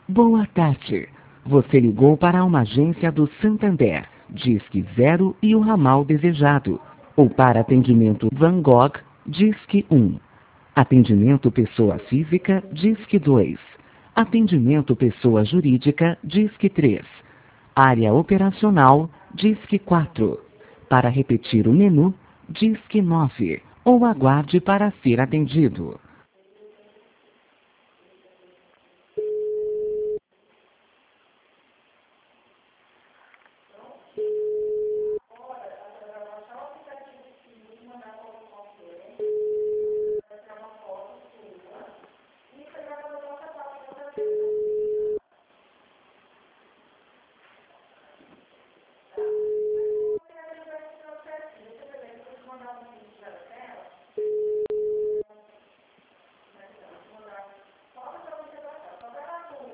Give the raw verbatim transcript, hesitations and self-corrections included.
Boa tarde. Você ligou para uma agência do Santander, Disque Zero e o ramal desejado. Ou para atendimento Van Gogh, Disque um. Atendimento pessoa física, Disque dois. Atendimento pessoa jurídica, Disque três. Área operacional, Disque quatro. Para repetir o menu, Disque nove. Ou aguarde para ser atendido.